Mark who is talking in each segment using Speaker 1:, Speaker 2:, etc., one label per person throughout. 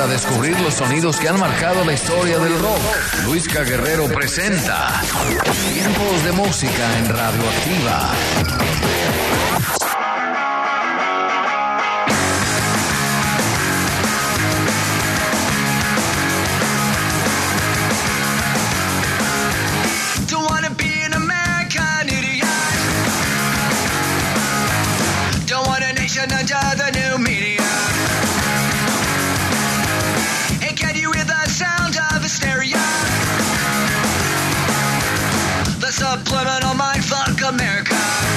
Speaker 1: descubrir los sonidos que han marcado la historia del rock. Luisca Guerrero presenta Tiempos de Música en Radioactiva.
Speaker 2: Under the new media. And can you hear the sound of hysteria? The subliminal mindfuck America.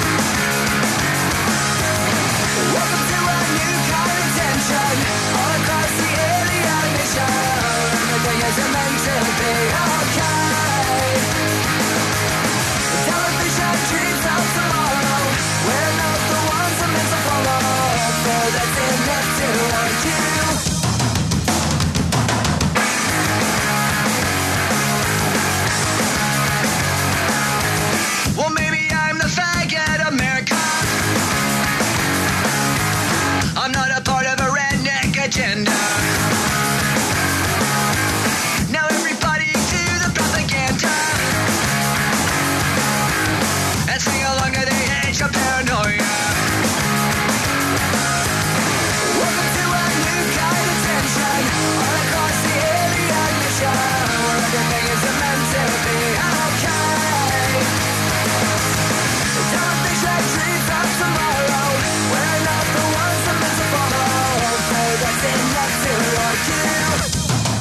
Speaker 2: Welcome to a new kind of tension all across the alien nation. Everything is meant to be okay. Television dreams of tomorrow. We're not the ones I'm meant to follow. That's enough to argue. Well, maybe I'm the faggot America. I'm not a part of a redneck agenda. Now everybody to the propaganda and sing along to the age of paranoia. All across the alien mission, where everything is meant to be okay. Television dreams of tomorrow. We're not the ones I'm meant to follow. So that's enough to argue.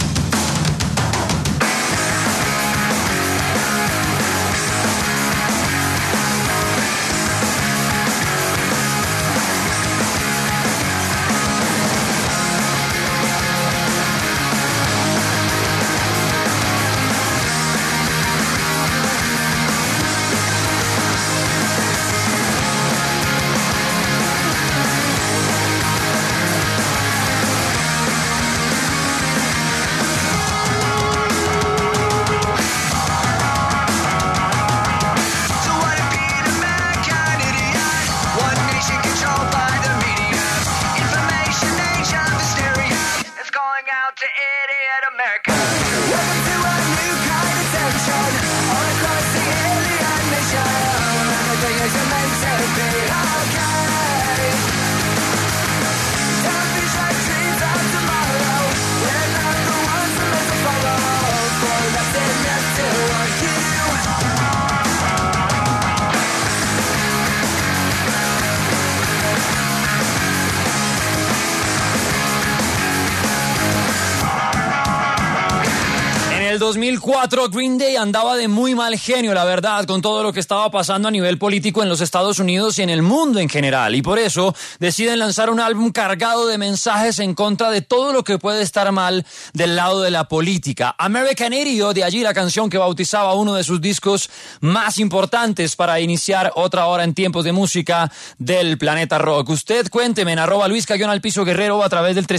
Speaker 3: En el 2004 Green Day andaba de muy mal genio, la verdad, con todo lo que estaba pasando a nivel político en los Estados Unidos y en el mundo en general, y por eso deciden lanzar un álbum cargado de mensajes en contra de todo lo que puede estar mal del lado de la política. American Idiot, de allí la canción que bautizaba uno de sus discos más importantes para iniciar otra hora en Tiempos de Música del Planeta Rock. Usted cuénteme en @Luisca_Guerrero o a través del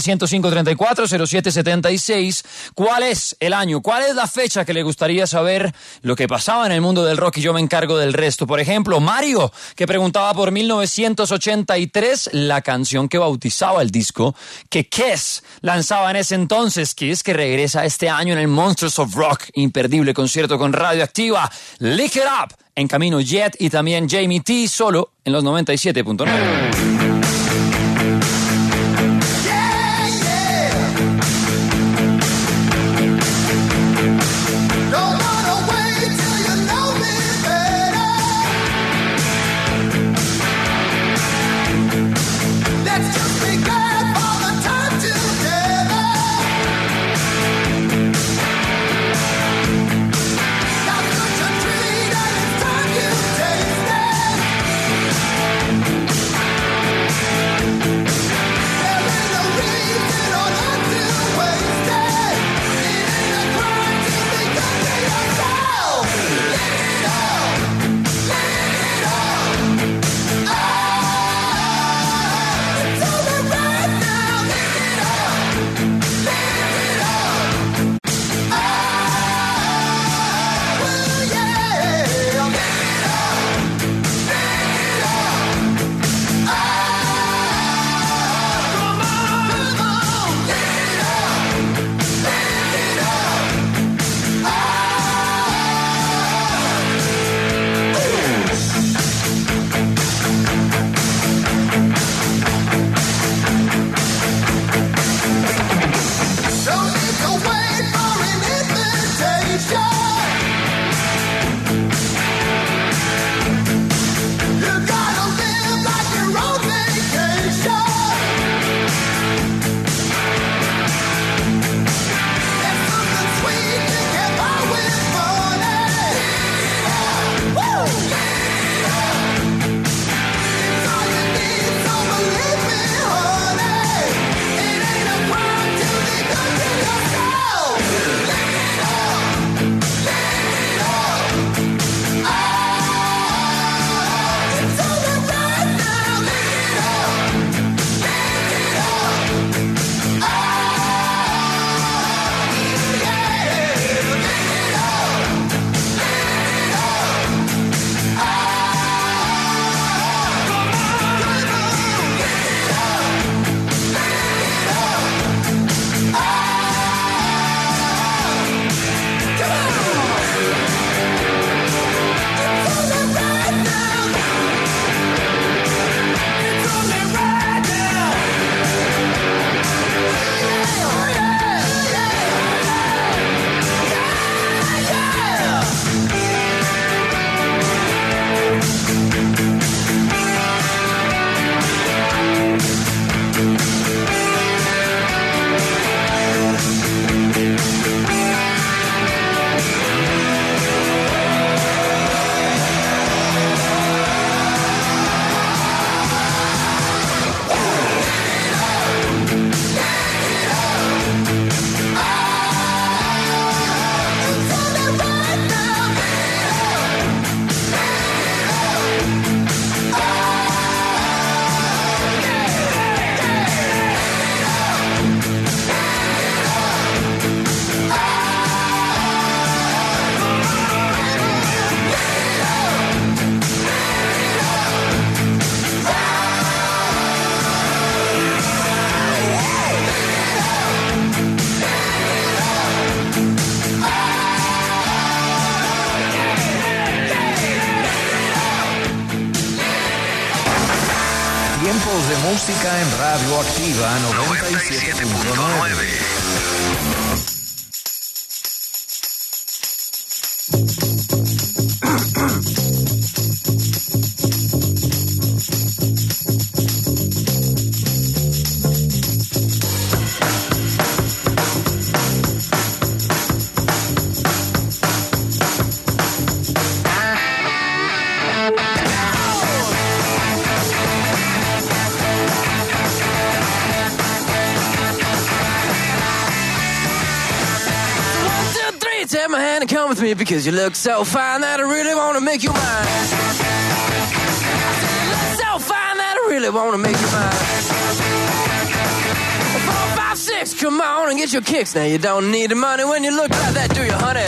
Speaker 3: 305-34-0776 cuál es el año, cuál es la fecha que le gustaría saber lo que pasaba en el mundo del rock y yo me encargo del resto. Por ejemplo, Mario, que preguntaba por 1983, la canción que bautizaba el disco que Kiss lanzaba en ese entonces. Kiss, que regresa este año en el Monsters of Rock, imperdible concierto con Radioactiva. Lick It Up, en camino Jet y también Jamie T, solo en los 97.9.
Speaker 1: de música en Radio Activa 97.9.
Speaker 4: Take my hand and come with me because you look so fine that I really want to make you mine. I said you look so fine that I really want to make you mine. 4, 5, 6, come on and get your kicks. Now you don't need the money when you look like that, do you, honey?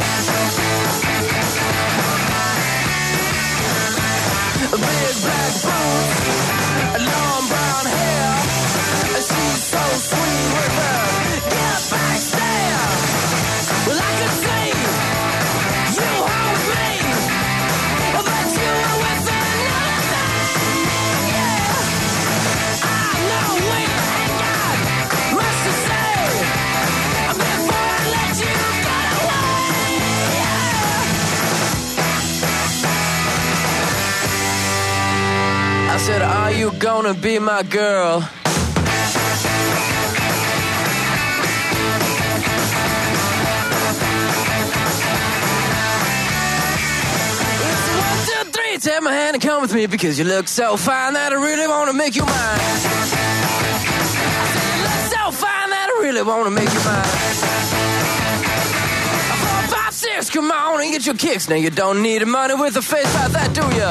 Speaker 4: Big black boots, long brown hair. She's so sweet with her get back stare. Well, I could see you home with me, but you were with another thing, yeah. I know we ain't got much to say before I let you get away, yeah. I said, are you gonna be my girl? Take my hand and come with me because you look so fine that I really want to make you mine. I said you look so fine that I really want to make you mine. 4, 5, 6, come on and get your kicks. Now you don't need the money with a face like that, do ya?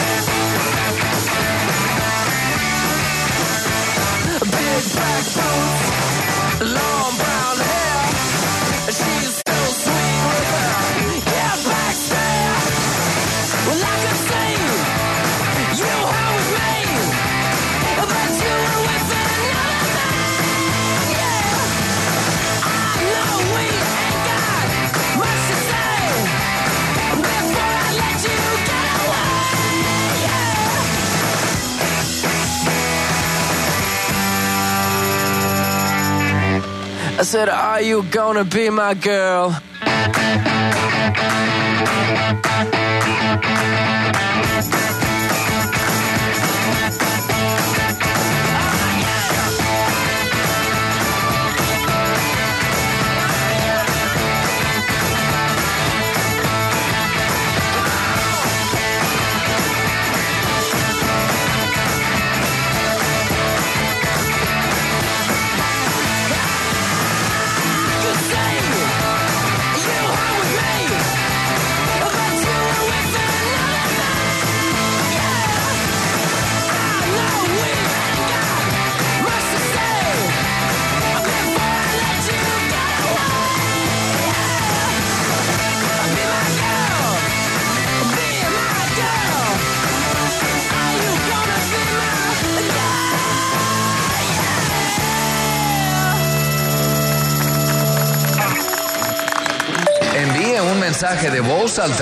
Speaker 4: Big black boots, long brown hair. She's so sweet with her get back stare. Well, I could see you home with me, but you were with another thing, yeah. I know we ain't got much to say before I let you get away, yeah. I said, are you gonna be my girl?
Speaker 1: Mensaje de voz al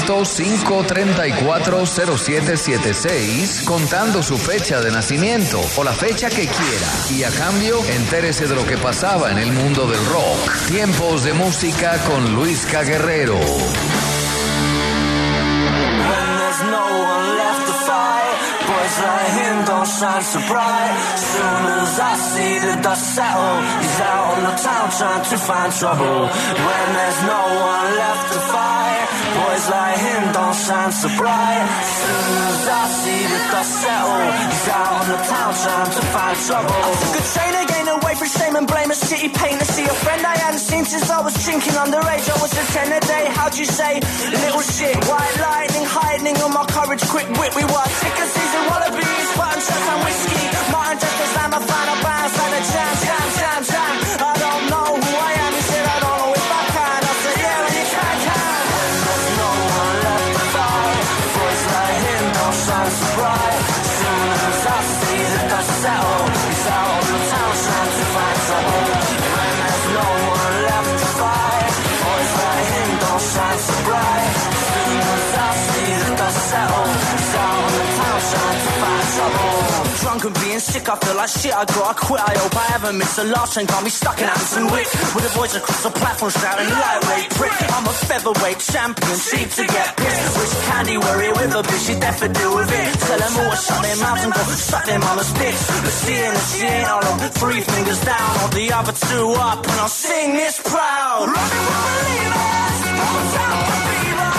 Speaker 1: 300-534-0776 contando su fecha de nacimiento o la fecha que quiera y a cambio entérese de lo que pasaba en el mundo del rock. Tiempos de música con Luisca Guerrero.
Speaker 5: Like him don't shine so bright. Soon as I see the dust settle, he's out on the town trying to find trouble. When there's no one left to fight, boys like him don't shine so bright. Soon as I see the dust settle, he's out on the town trying to find trouble. I took a train again away from shame and blame, a city pain to see a friend I hadn't seen since I was drinking underage. I was a 10 a day, how'd you say? Little shit, white lightning, hiding on my courage, quick wit. We were sick of season wallabies, button shots and whiskey. Martin just as I'm a fan of bands like a jam. I don't know who I am, he said I don't know if I can. I said yeah, and you can. When there's no one left to fight, boys like him don't shine so bright. Soon as I see the dust settle, he's out on the town trying to find trouble. When there's no one left to fight, boys like him don't shine so bright. Soon as I see the dust settle, he's out on the town trying to find trouble. drunk and being sick, I feel like shit, I gotta quit. I hope I ever miss the last train, can't be stuck in Hampton Wick with a voice across the platform shouting lightweight prick. I'm a featherweight champion, cheap to get pissed. Wish Candy were here with a bitch, she'd never deal with it. Tell them all to shut their mouths and go suck their mama's dicks. But seeing that she ain't all of 3 fingers down, hold the other 2 up, and I'll sing this proud. Running with believers, don't sound for fever.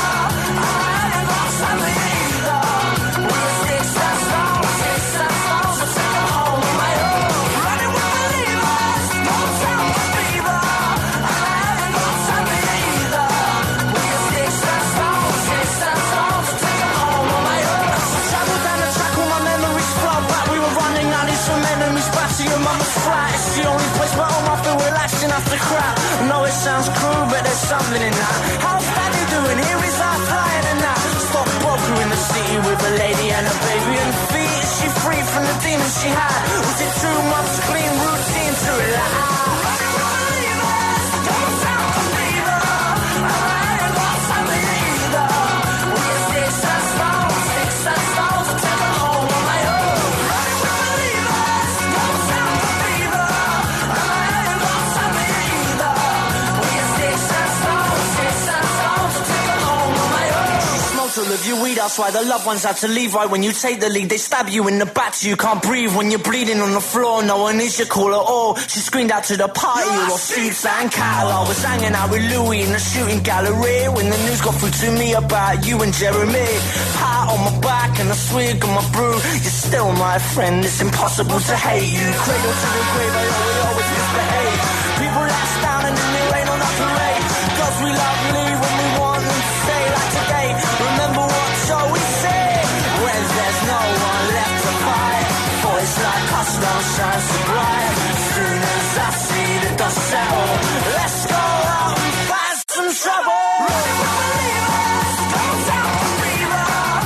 Speaker 5: I ain't lost something either. We're 6 and stones, 6 and stones, so take them home on my own. Running with believers, don't sound for fever. I ain't lost something either. We're 6 and stones, 6 and stones, so take them home on my own. I traveled down the track, all my memories flow back. We were running out in some enemies back to your mama's flat. It's the only place where all my feel relaxing after crap. I know it sounds cruel, but there's something in that. How's Daddy doing? Here is our flying and that. Stockbroker in the city with a lady and a baby and feet. Is she free from the demons she had? Was it 2 months clean routine to relax? Running with believers, don't sound for fever. I ain't got something either. We're 6 and stones, 6 and stones, so take them home on my own. Running with believers, don't sound for fever. I ain't got something either. We're 6 and stones, 6 and stones, so take them home on my own. She smoked all of your weed, that's why the loved ones had to leave. Right when you take the lead, they stab you in the back so you can't breathe. When you're bleeding on the floor, no one is your call at all. She screamed out to the party, you all streets and cattle. I was hanging out with Louis in the shooting gallery when the news got through to me about you and Jeremy. Pat on my back and a swig on my brew. You're still my friend, it's impossible to hate you. Cradle to the grave, I always misbehave. People last down and then there ain't no nothing late. Girls we love leave when we want them to stay. Like today, remember what Joey said? When there's no one left to fight, boys like us don't shine so bright. Soon as I see the dust settle, let's go out and find some trouble. Running with believers, don't sound for fever.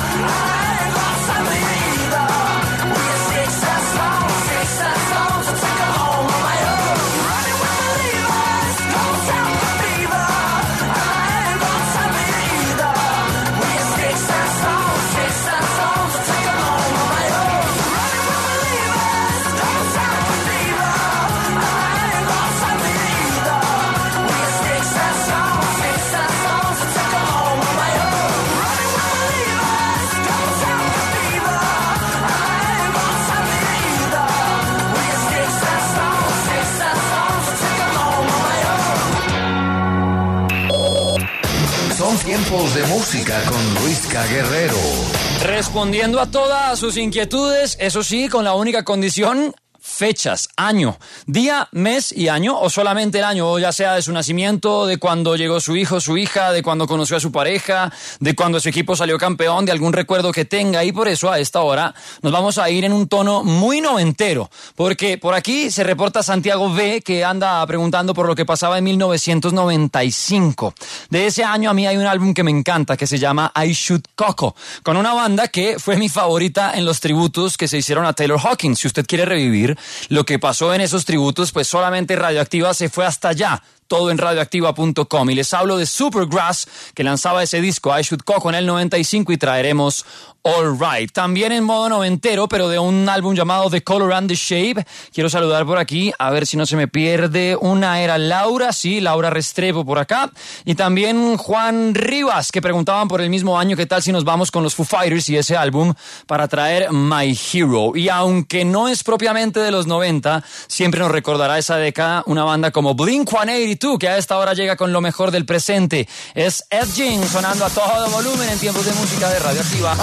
Speaker 5: I ain't got something either. We're 6 and stones, 6 and stones, so take them home on my own. Running with believers, don't sound for fever. I ain't got something either. We're 6 and stones, 6 and stones, so take them home on my own. Running with believers, don't sound for fever. I ain't got something either. We're 6 and stones, 6 and stones, so take them home on my own. Running with believers, don't sound for fever. I ain't got something either. We're 6 and stones, 6 and stones, so take them home on my own.
Speaker 1: Son tiempos de música con Luisca Guerrero.
Speaker 3: Respondiendo a todas sus inquietudes, eso sí, con la única condición: fechas, año, día, mes y año, o solamente el año, o ya sea de su nacimiento, de cuando llegó su hijo, su hija, de cuando conoció a su pareja, de cuando su equipo salió campeón, de algún recuerdo que tenga. Y por eso a esta hora nos vamos a ir en un tono muy noventero, porque por aquí se reporta Santiago V, que anda preguntando por lo que pasaba en 1995. De ese año a mí hay un álbum que me encanta, que se llama I Shoot Coco, con una banda que fue mi favorita en los tributos que se hicieron a Taylor Hawkins. Si usted quiere revivir lo que pasó en esos tributos, pues solamente Radioactiva se fue hasta allá. Todo en radioactiva.com. Y les hablo de Supergrass, que lanzaba ese disco I Shoot Coco en el 95, y traeremos All Right. También en modo noventero, pero de un álbum llamado The Color and the Shape. Quiero saludar por aquí, a ver si no se me pierde. Una era Laura, sí, Laura Restrepo por acá. Y también Juan Rivas, que preguntaban por el mismo año, ¿qué tal si nos vamos con los Foo Fighters y ese álbum para traer My Hero? Y aunque no es propiamente de los 90, siempre nos recordará esa década una banda como Blink-182, que a esta hora llega con lo mejor del presente. Es Ed Gein sonando a todo volumen en tiempos de música de Radioactiva.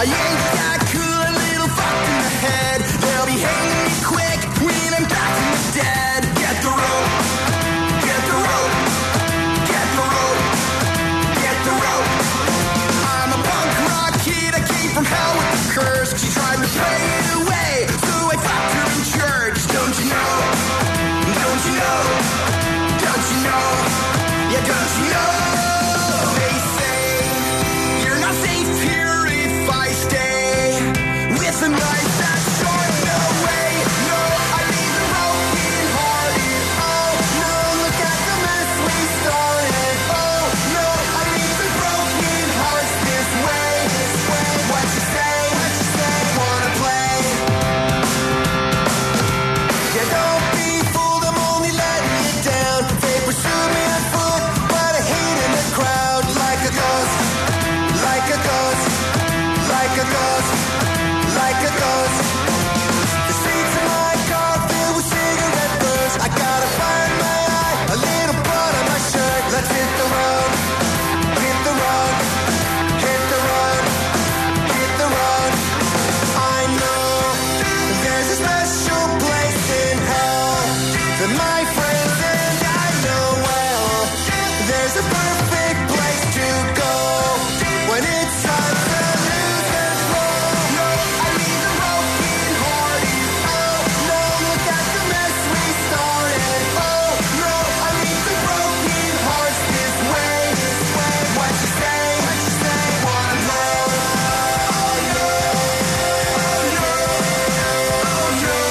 Speaker 6: Where's the perfect place to go when it's time to lose control? No, I need the broken hearted. Oh no, look at the mess we started. Oh no, I need the broken hearts this way. What you say? One more. Oh no, oh no, oh no,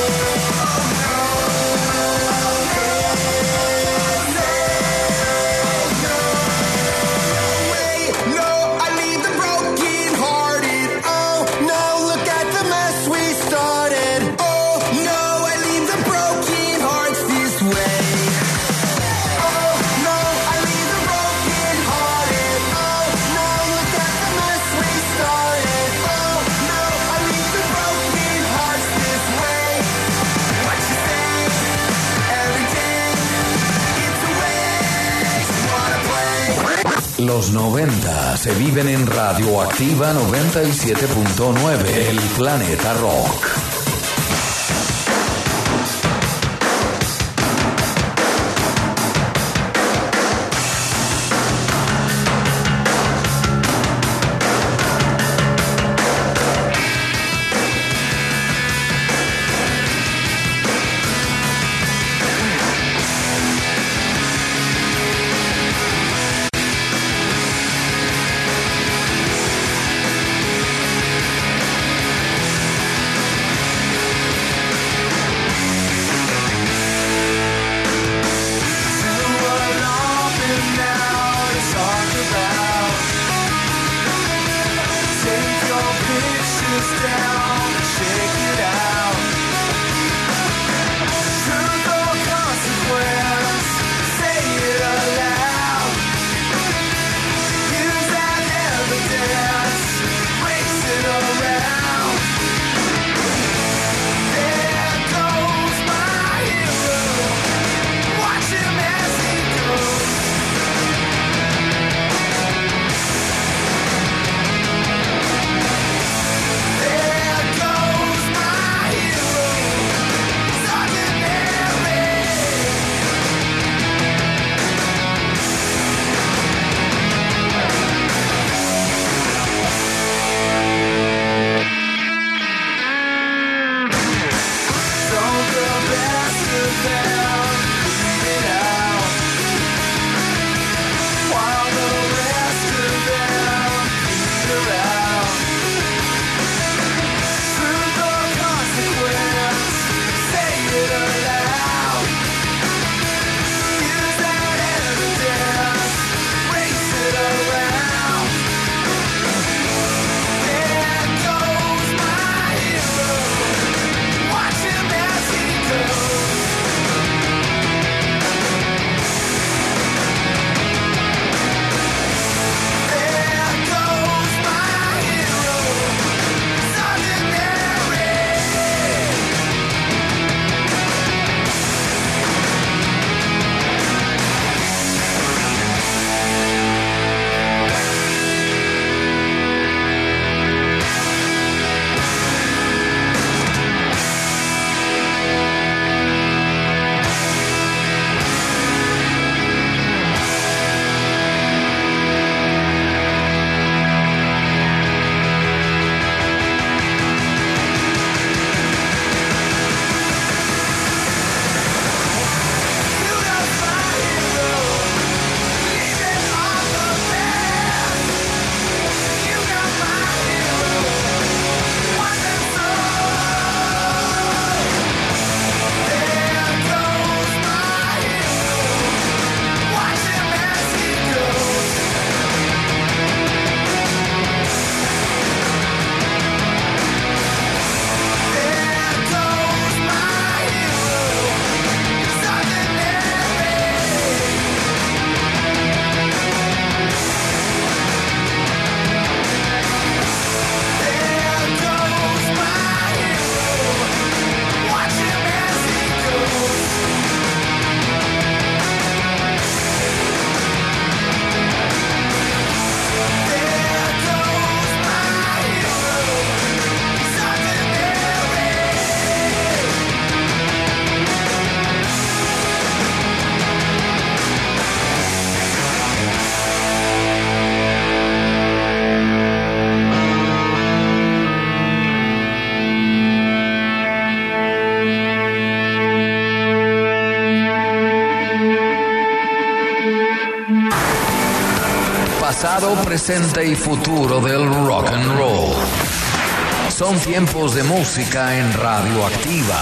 Speaker 6: no, I leave the broken hearted. Oh no, look at the mess we started. Oh no, I leave the broken hearts this way. Oh no, I leave the broken hearted. Oh no, look at the mess we started. Oh no, I leave the broken hearts this way. What you say? Everything, it's a waste. Wanna play?
Speaker 1: Los 90 se viven en Radioactiva 97.9, El Planeta Rock. pasado, presente y futuro del rock and roll. Son tiempos de música en Radioactiva.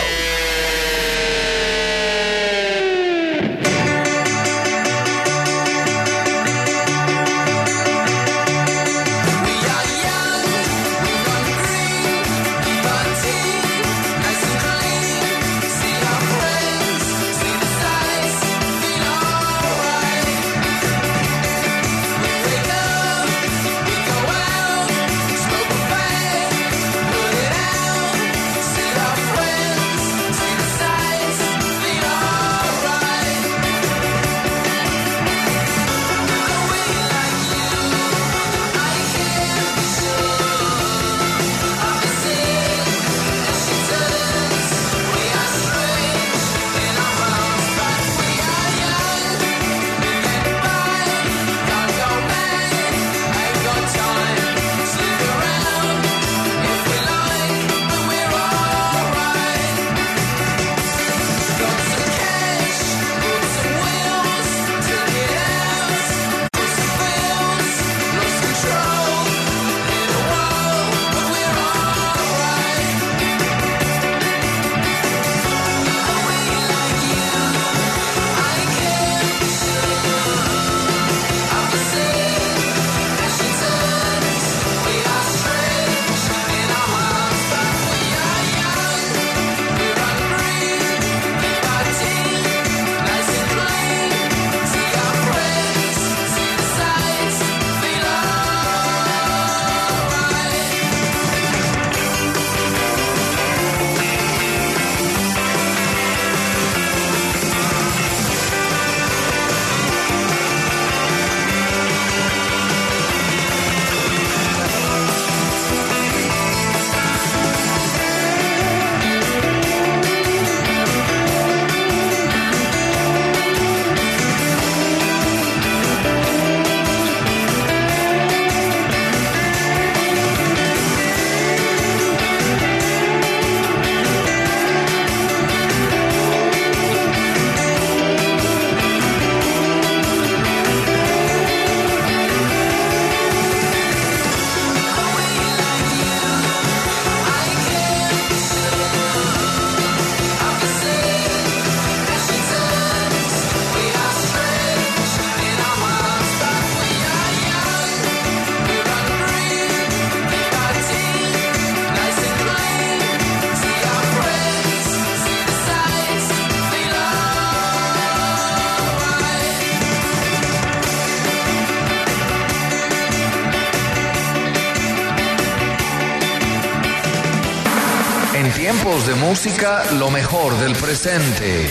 Speaker 1: En tiempos de música, lo mejor del presente.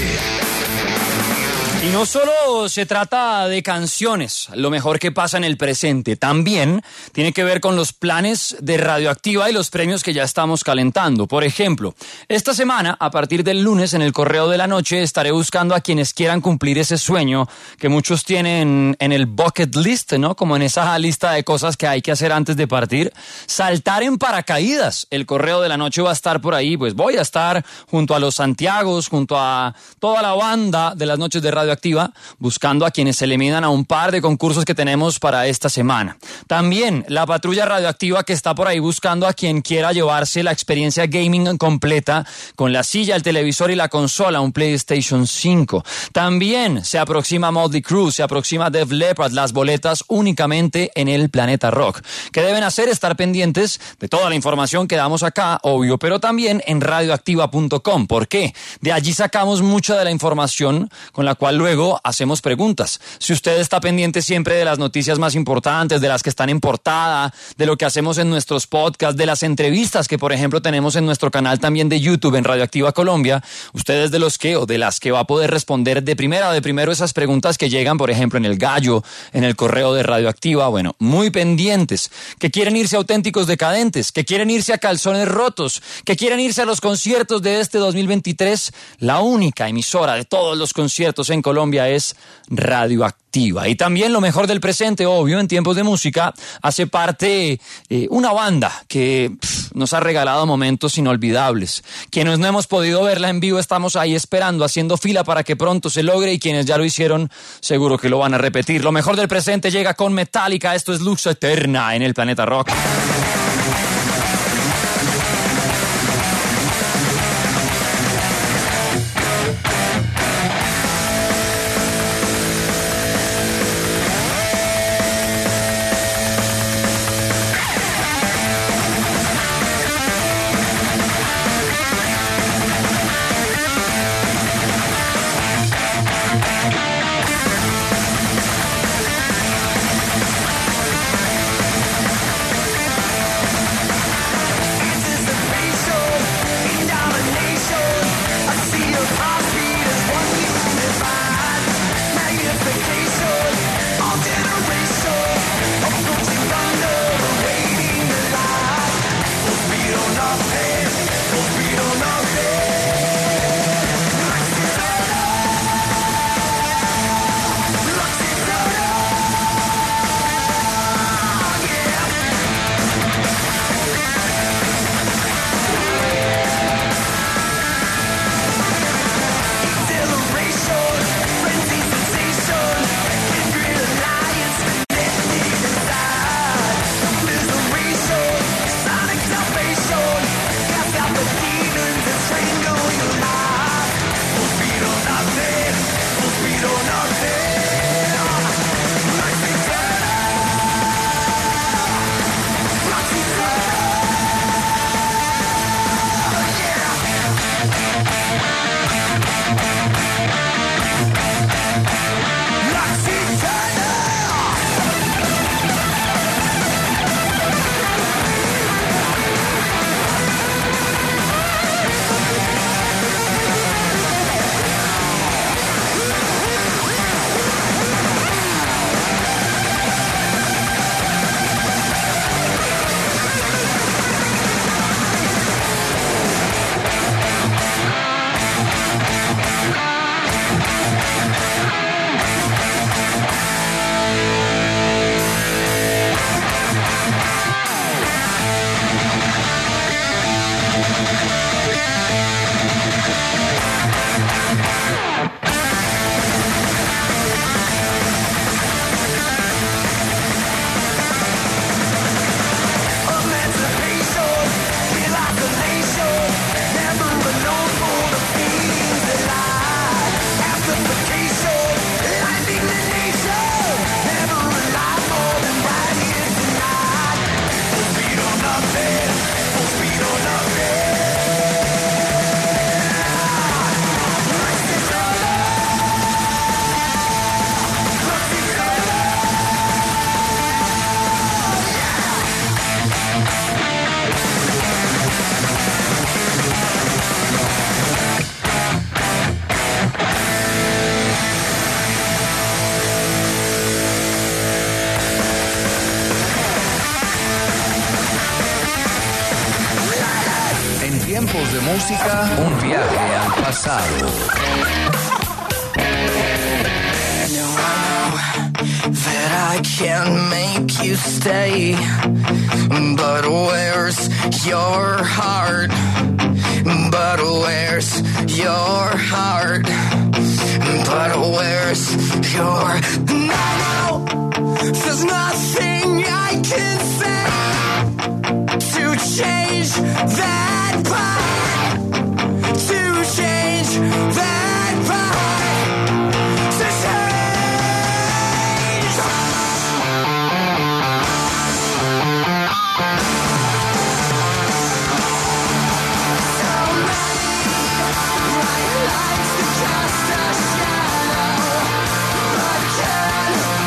Speaker 3: Y no solo se trata de canciones, lo mejor que pasa en el presente, también tiene que ver con los planes de Radioactiva y los premios que ya estamos calentando. Por ejemplo, esta semana, a partir del lunes, en el Correo de la Noche, estaré buscando a quienes quieran cumplir ese sueño que muchos tienen en el bucket list, ¿no? Como en esa lista de cosas que hay que hacer antes de partir. Saltar en paracaídas. El Correo de la Noche va a estar por ahí, pues voy a estar junto a los Santiagos, junto a toda la banda de las noches de Radioactiva, buscando a quienes se le midan a un par de concursos que tenemos para esta semana. También la patrulla Radioactiva, que está por ahí buscando a quien quiera llevarse la experiencia gaming completa con la silla, el televisor y la consola, un PlayStation 5. También se aproxima Motley Crue, se aproxima Def Leppard, las boletas únicamente en el Planeta Rock. ¿Qué deben hacer? Estar pendientes de toda la información que damos acá, obvio, pero también en radioactiva.com. ¿Por qué? De allí sacamos mucha de la información con la cual luego hacemos preguntas. Si usted está pendiente siempre de las noticias más importantes, de las que están en portada, de lo que hacemos en nuestros podcasts, de las entrevistas que, por ejemplo, tenemos en nuestro canal también de YouTube en Radioactiva Colombia, usted es de los que o de las que va a poder responder de primero esas preguntas que llegan, por ejemplo, en el Gallo, en el correo de Radioactiva. Bueno, muy pendientes. Que quieren irse a Auténticos Decadentes, que quieren irse a Calzones Rotos, que quieren irse a los conciertos de este 2023. La única emisora de todos los conciertos en Colombia es Radioactiva. colectiva. Y también lo mejor del presente, obvio, en tiempos de música, hace parte una banda que nos ha regalado momentos inolvidables. Quienes no hemos podido verla en vivo estamos ahí esperando, haciendo fila para que pronto se logre, y quienes ya lo hicieron seguro que lo van a repetir. Lo mejor del presente llega con Metallica. Esto es Lux Eterna en el Planeta Rock.
Speaker 1: Tiempos de música, un viaje al pasado.
Speaker 5: That I can make you stay, but where's your heart? But where's your heart? But where's your... No, there's nothing I can say to change that part, to change that part, to change. My life's just a shadow, but can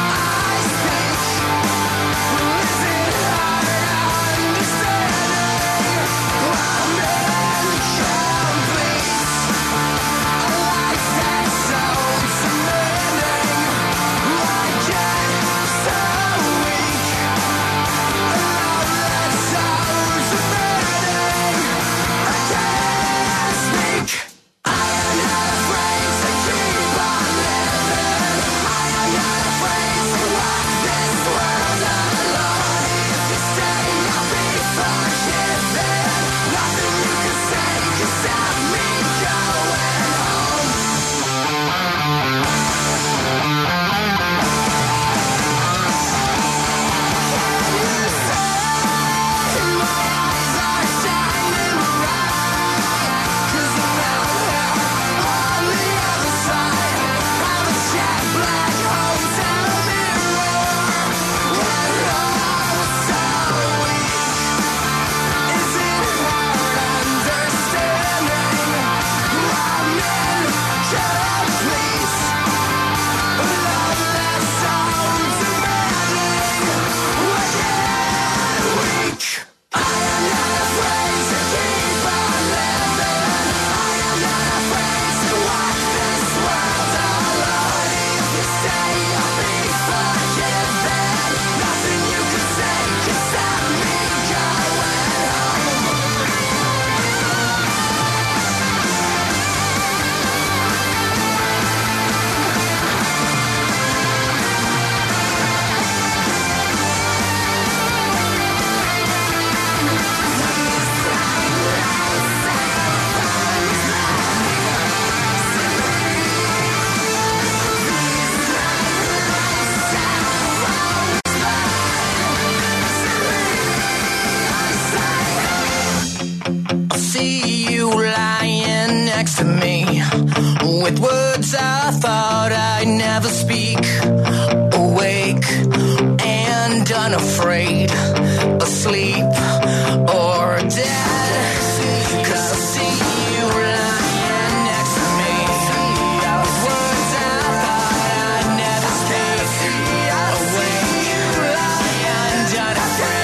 Speaker 6: next to me with words I thought I'd never speak. Awake and unafraid, asleep or dead. 'Cause I see you lying next to me with words I thought I'd never speak. Awake and unafraid.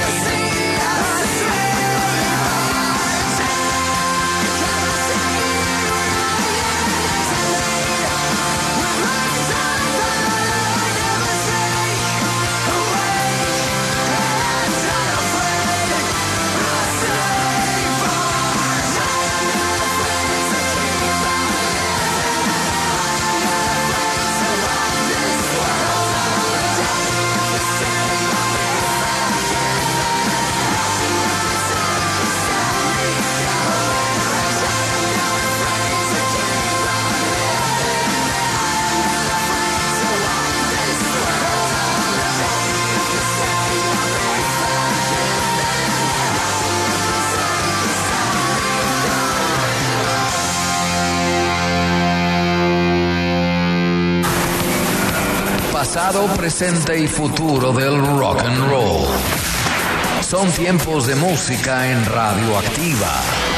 Speaker 1: Pasado, presente y futuro del rock and roll. Son tiempos de música en Radioactiva.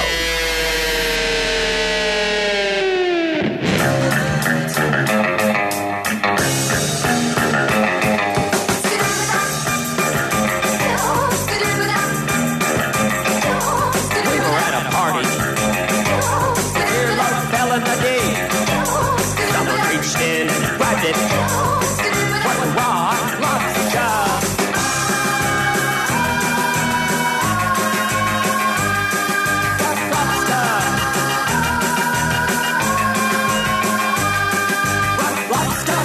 Speaker 7: We were at a party. Earlobe fell in the deep. Someone reached in and grabbed it. What a rock lobster. Rock lobster. Rock lobster.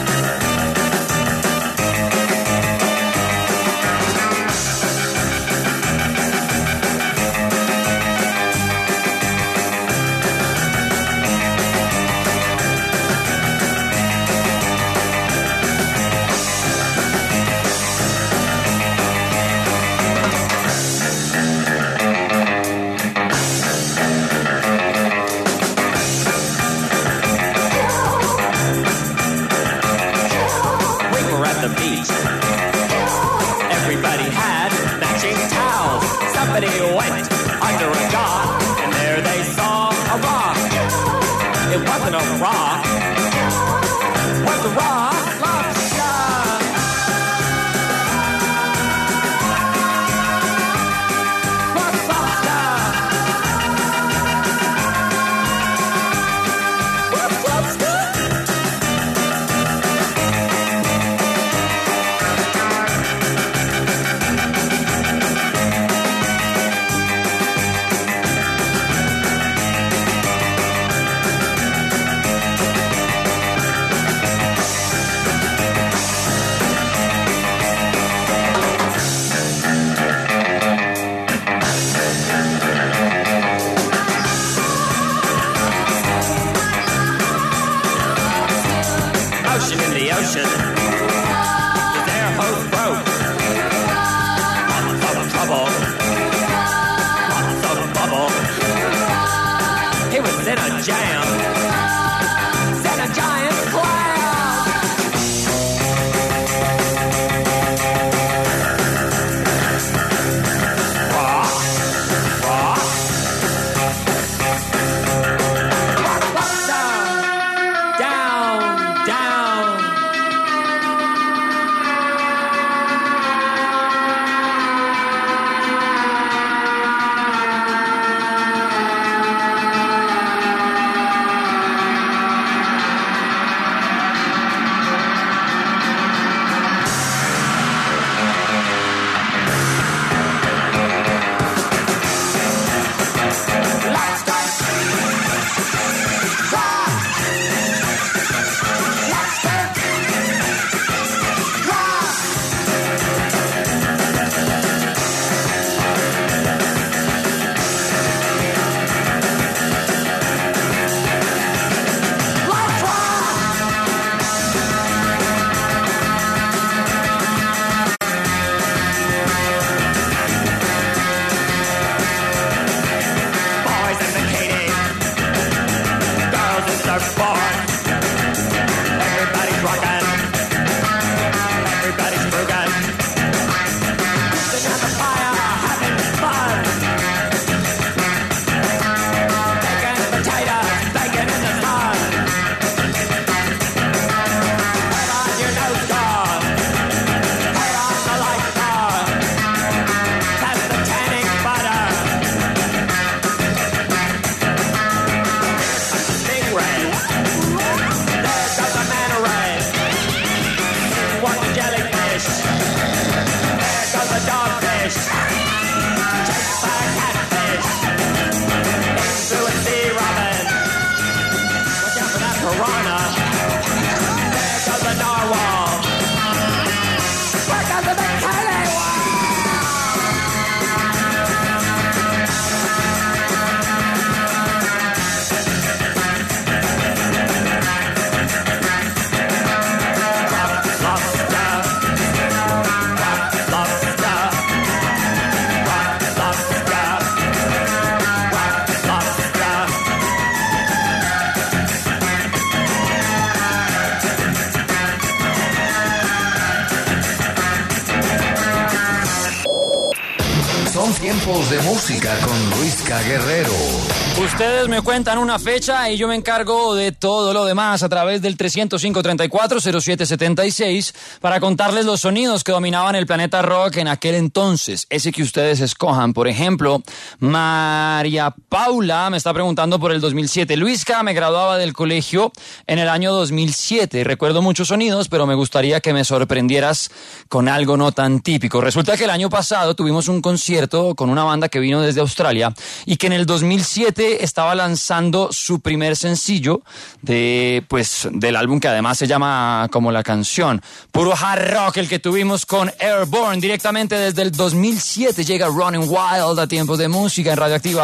Speaker 7: We were at the beach. Everybody had matching towels. Somebody went under a dock, and there they saw a rock. It wasn't a rock. It was a rock lobster. Rock lobster. Rock lobster. Ocean in the ocean. His air hose broke. Lots of trouble. Lots of bubble. He was in a jam. Set a giant clam. Rock. Rock. Rock lobster. Down, down.
Speaker 1: Tiempos de música con Luisca Guerrero.
Speaker 3: Ustedes me cuentan una fecha y yo me encargo de todo lo demás a través del 305-34-0776 para contarles los sonidos que dominaban el planeta rock en aquel entonces, ese que ustedes escojan. Por ejemplo, María Paula me está preguntando por el 2007. Luisca, me graduaba del colegio en el año 2007. Recuerdo muchos sonidos, pero me gustaría que me sorprendieras con algo no tan típico. Resulta que el año pasado tuvimos un concierto con una banda que vino desde Australia y que en el 2007 estaba lanzando su primer sencillo del álbum que además se llama como la canción. Puro hard rock el que tuvimos con Airborne. Directamente desde el 2007 llega Running Wild a Tiempos de Música en Radioactiva.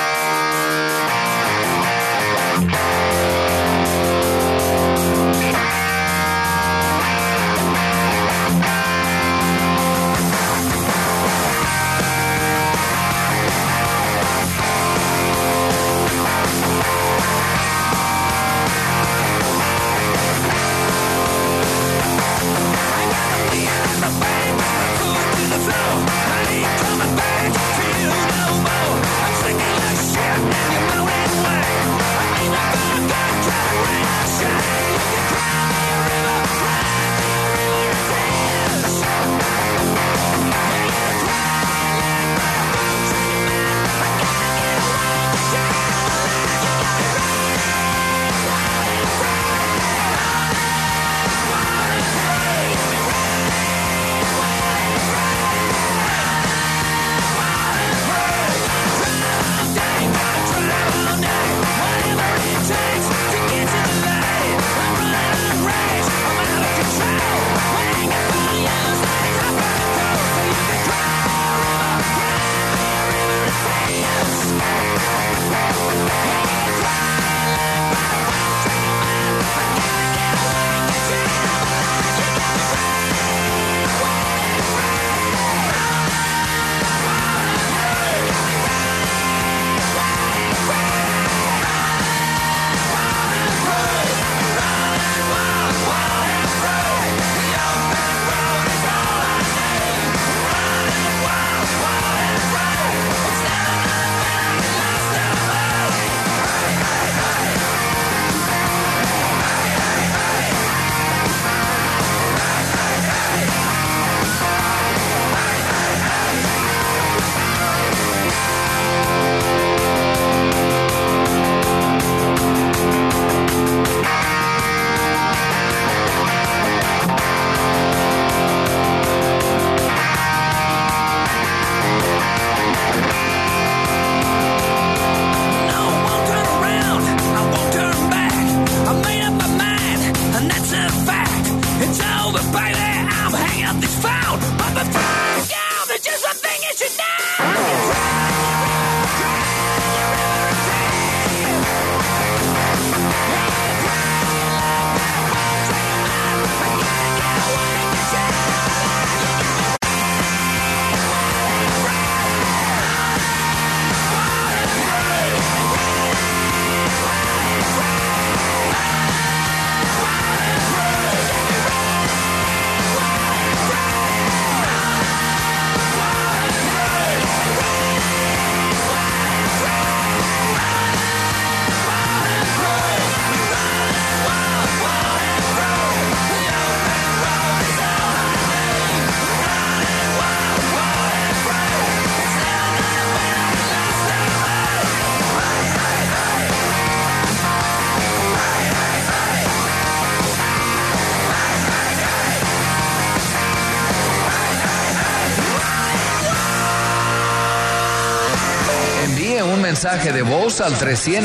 Speaker 1: Mensaje de voz al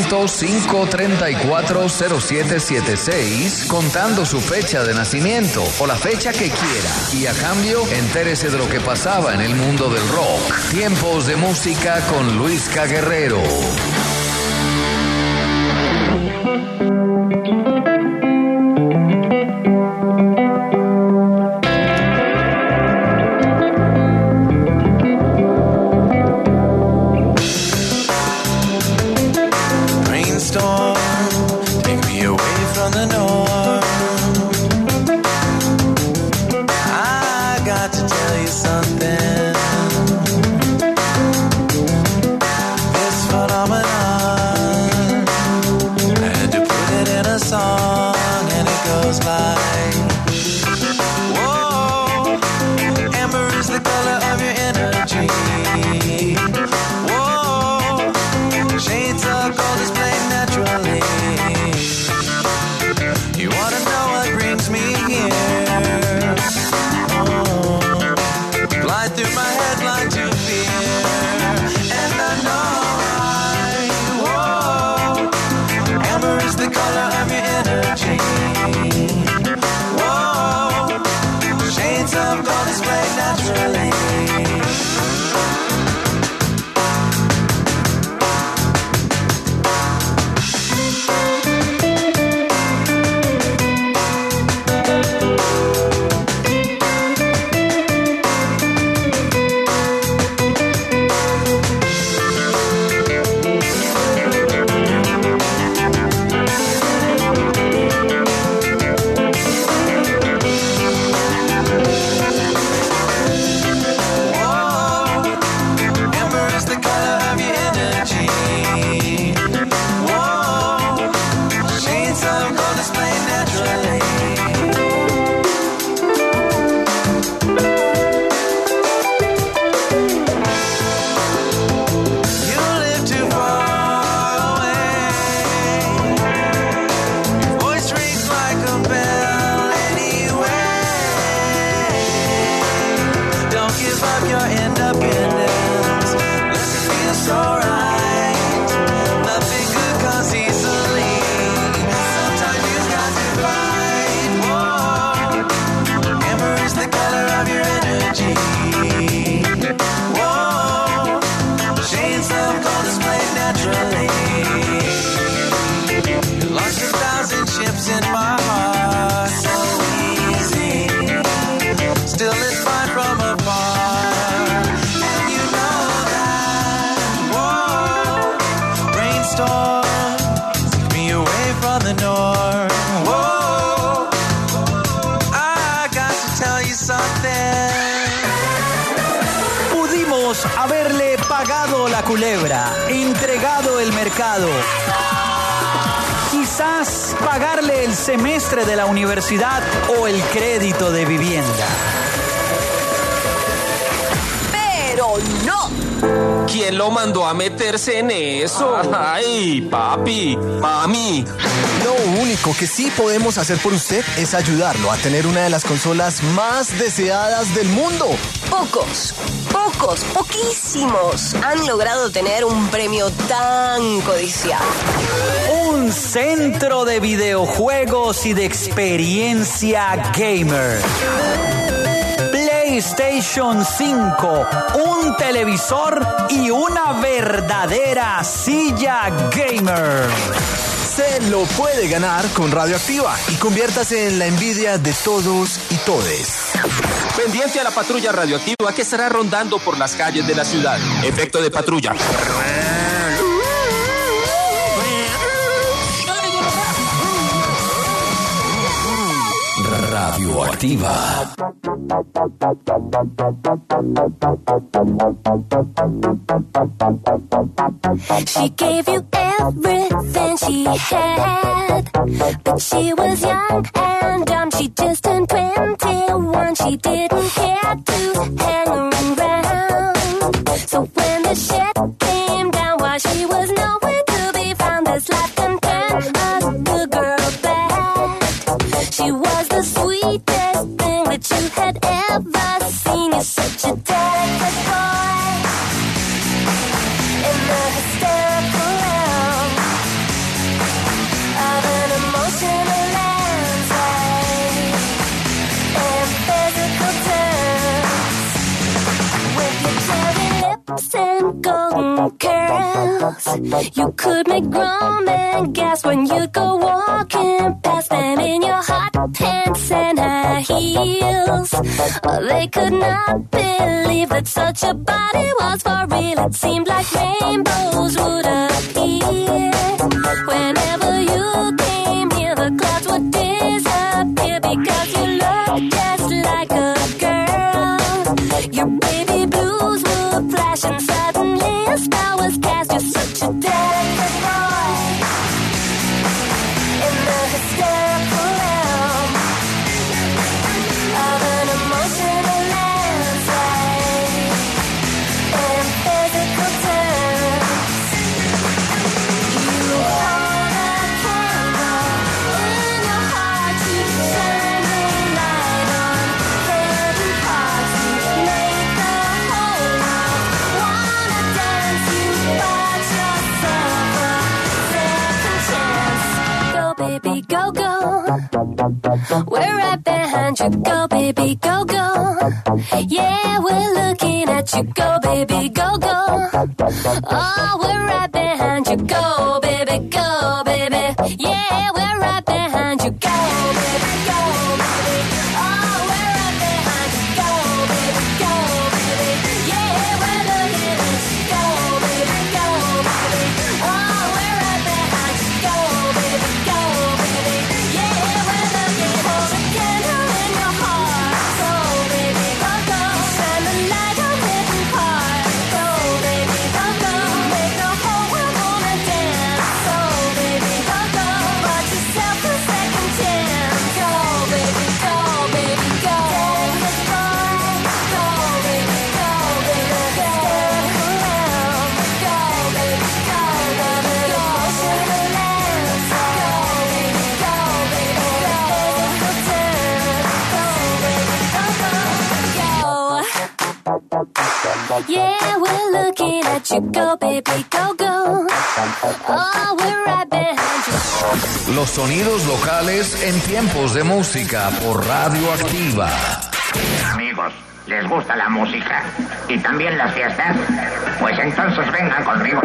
Speaker 1: 305-340776 contando su fecha de nacimiento o la fecha que quiera y a cambio entérese de lo que pasaba en el mundo del rock. Tiempos de música con Luisca Guerrero.
Speaker 5: I got to tell you something. some go display naturally.
Speaker 8: Pudimos haberle pagado la culebra, entregado el mercado. Quizás pagarle el semestre de la universidad o el crédito de vivienda.
Speaker 9: Pero no.
Speaker 10: ¿Quién lo mandó a meterse en eso? Ay, papi, mami.
Speaker 11: Lo único que sí podemos hacer por usted es ayudarlo a tener una de las consolas más deseadas del mundo.
Speaker 9: Poquísimos han logrado tener un premio tan codiciado.
Speaker 8: Un centro de videojuegos y de experiencia gamer. PlayStation 5, un televisor y una verdadera silla gamer.
Speaker 11: Se lo puede ganar con Radioactiva y conviértase en la envidia de todos y todes.
Speaker 10: Pendiente a la patrulla radioactiva que estará rondando por las calles de la ciudad. Efecto de patrulla.
Speaker 1: Radioactiva.
Speaker 12: She gave you everything she had, but she was young and dumb. She just turned 21. She didn't care to hang around. So when the shit came down while she was nowhere to be found, this life can turn a good girl bad. She was the sweetest thing that you had ever seen. You're such a delicate boy in the hysterical realm of an emotional landscape and physical terms. With your cherry lips and golden curls, you could make grown men gasp when you'd go walking past them in your hot pants and high heels. Oh, they could not believe that such a body was for real. It seemed like rainbows would appear whenever you came near. The clouds would disappear because you looked just like a girl. Your baby blues would flash and suddenly a spell was cast. You're such a delicate boy in the hysterical realm of an emotional landscape in physical terms. You hold a candle in your heart to turn the light on. Hidden parts to make the whole world wanna dance. You bought yourself a second chance. Go baby, go, go. We're right behind behind you. Go, baby, go, go. Yeah, we're looking at you. Go, baby, go, go. Oh, we're right behind you. Go, baby, go, baby. Yeah, we're right behind you. Go, baby, go, baby. Oh, we're right behind you. Go, baby, go, baby. Yeah, we're looking at you. Go, baby, go, baby. Oh, we're right behind you. Go, baby, go, baby. Yeah, we're looking for the candle in your heart. Go, baby, go, go. Shine the light on hidden part. Go, baby, go, go. Make the whole world wanna dance. Go, baby, go, go. Watch yourself a second chance. Go, baby, go, baby, go. Go, baby, go, baby, go. Go, baby, go, baby, go. Shine the lights. Go, baby, go, baby, go. Yeah, we're looking at you. Go, baby, go, go. Oh, we're right behind you.
Speaker 1: Los sonidos locales en tiempos de música por Radio Activa.
Speaker 13: Amigos, ¿les gusta la música? ¿Y también las fiestas? Pues entonces vengan conmigo.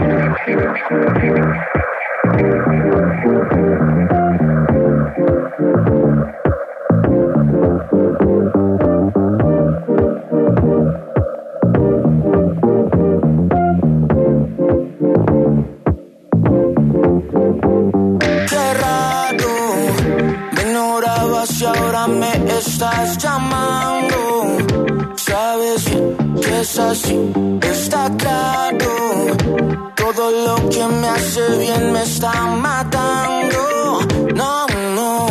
Speaker 5: Qué raro, me ignorabas y ahora me estás llamando. Sabes bien que es así, está claro. Todo lo que me hace bien me está matando. No, no.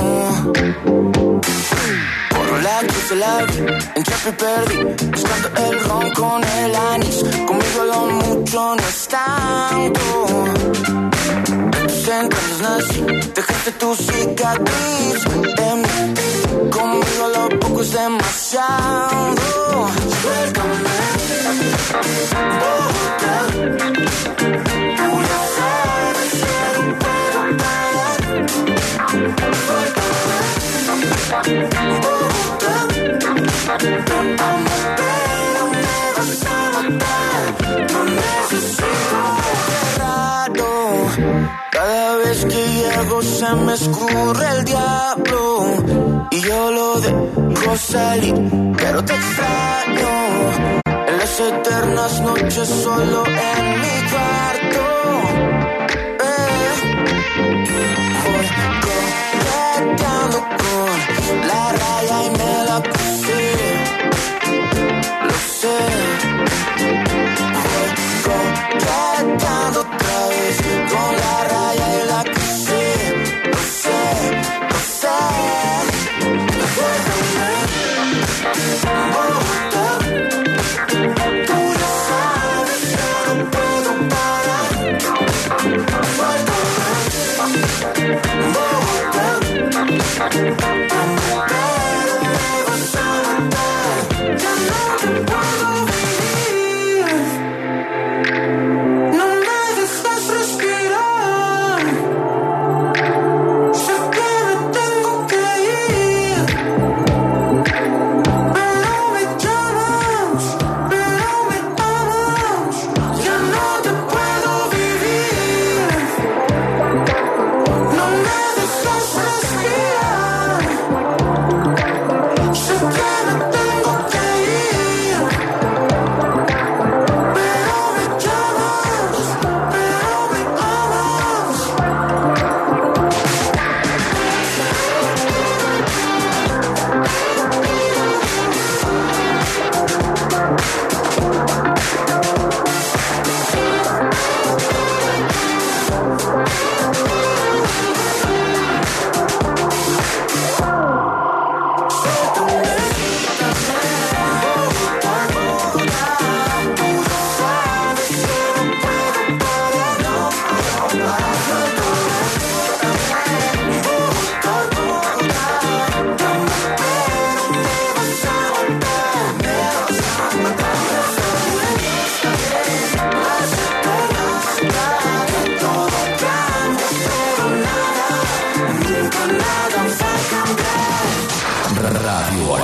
Speaker 5: Por la cruz de la vida, en Chapi perdí, buscando el ron con el anís. Conmigo lo mucho no es tanto. Entonces nací, dejaste tu cicatriz en mí. Conmigo lo poco es demasiado. Suéltame, Bogotá. Tú ya sabes que no puedo parar. Suéltame, Bogotá. Trápame, pero me vas a matar. No necesito. Qué raro. Cada vez que llego se me escurre el diablo y yo lo dejo salir, pero te extraño en las eternas noches solo en mi cuarto. Coqueteando con la raya y me la puse, lo sé. Coqueteando otra vez con la raya y la crucé, lo sé, lo sé. Bogotá, tú ya sabes que no puedo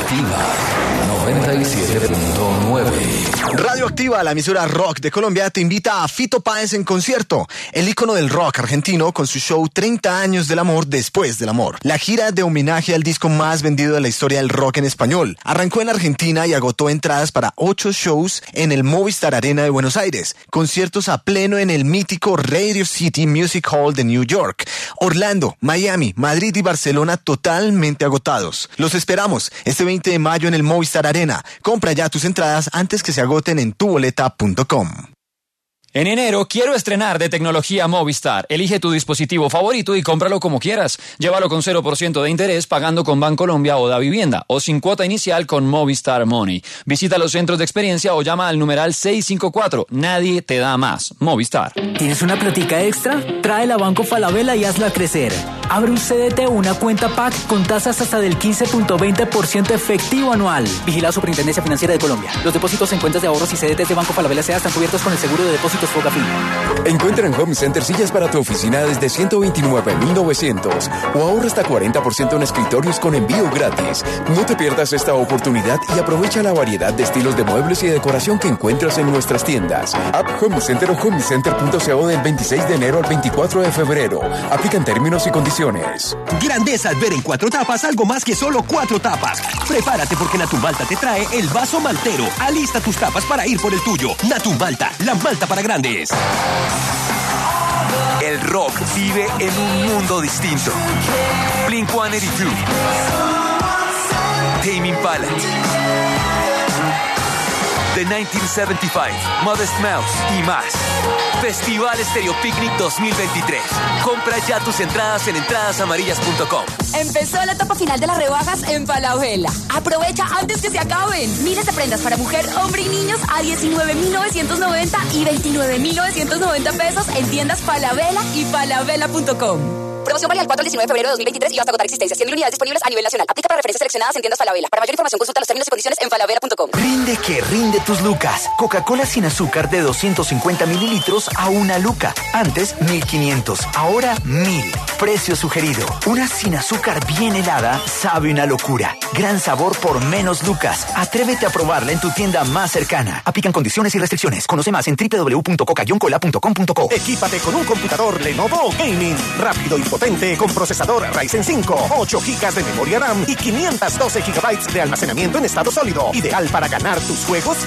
Speaker 1: Radioactiva 97.9.
Speaker 11: Radioactiva, la emisora rock de Colombia, te invita a Fito Páez en concierto, el ícono del rock argentino con su show 30 años del amor después del amor. La gira de homenaje al disco más vendido de la historia del rock en español. Arrancó en Argentina y agotó entradas para 8 shows en el Movistar Arena de Buenos Aires, conciertos a pleno en el mítico Radio City Music Hall de New York, Orlando, Miami, Madrid y Barcelona totalmente agotados. Los esperamos este 20 de mayo en el Movistar Arena. Compra ya tus entradas antes que se agoten en tuboleta.com.
Speaker 3: En enero quiero estrenar de tecnología Movistar. Elige tu dispositivo favorito y cómpralo como quieras. Llévalo con 0% de interés pagando con Bancolombia o Davivienda o sin cuota inicial con Movistar Money. Visita los centros de experiencia o llama al numeral 654. Nadie te da más. Movistar.
Speaker 8: ¿Tienes una platica extra? Tráela a Banco Falabella y hazla crecer. Abre un CDT o una cuenta PAC con tasas hasta del 15.20% efectivo anual. Vigilado Superintendencia Financiera de Colombia. Los depósitos en cuentas de ahorros y CDTs de Banco Falabella S.A. están cubiertos con el seguro de depósitos Fogafín.
Speaker 14: Encuentra en Home Center sillas para tu oficina desde $129,900 o ahorra hasta 40% en escritorios con envío gratis. No te pierdas esta oportunidad y aprovecha la variedad de estilos de muebles y decoración que encuentras en nuestras tiendas. App Home Center o homecenter.co del 26 de enero al 24 de febrero. Aplican términos y condiciones.
Speaker 15: Grandeza al ver en 4 tapas algo más que solo 4 tapas. Prepárate porque Natumbalta te trae el vaso maltero. Alista tus tapas para ir por el tuyo. Natumbalta, la malta para grandes.
Speaker 16: El rock vive en un mundo distinto. Blink-182, Tame Impala, The 1975, Modest Mouse y más. Festival Stereo Picnic 2023. Compra ya tus entradas en entradasamarillas.com.
Speaker 17: Empezó la etapa final de las rebajas en Falabella. Aprovecha antes que se acaben. Miles de prendas para mujer, hombre y niños a $19,990 y $29,990 pesos en tiendas Falabella y falabella.com.
Speaker 18: Promoción válida el 4 al 19 de febrero de 2023 y hasta agotar existencias. 100.000 unidades disponibles a nivel nacional. Aplica para referencias seleccionadas en tiendas Falabella. Para mayor información consulta los términos y condiciones en falabella.com.
Speaker 19: Rinde que rinde tus lucas. Coca-Cola sin azúcar de 250 mililitros a $1. Antes 1.500, ahora 1.000. Precio sugerido. Una sin azúcar bien helada sabe una locura. Gran sabor por menos lucas. Atrévete a probarla en tu tienda más cercana. Aplican condiciones y restricciones. Conoce más en www.coca-cola.com.co.
Speaker 15: Equípate con un computador Lenovo Gaming. Rápido y potente con procesador Ryzen 5, 8 GB de memoria RAM y 512 GB de almacenamiento en estado sólido. Ideal para ganar tus juegos